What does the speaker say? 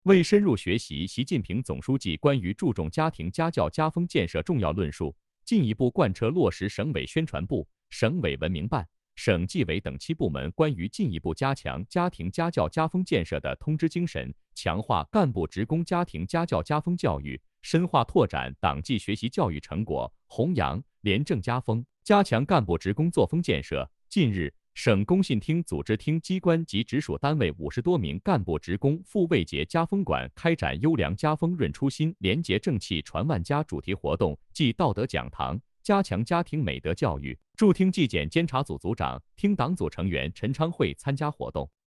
为深入学习习近平总书记关于注重家庭家教家风建设重要论述，进一步贯彻落实省委宣传部、省委文明办、省纪委等七部门关于进一步加强家庭家教家风建设的通知精神，强化干部职工家庭家教家风教育，深化拓展党纪学习教育成果，弘扬廉政家风，加强干部职工作风建设。近日，省工信厅组织厅机关及直属单位50多名干部职工赴卫节家风馆开展优良家风润初心、廉洁正气传万家主题活动暨道德讲堂，加强家庭美德教育。驻厅纪检监察组组长、厅党组成员陈昌慧参加活动。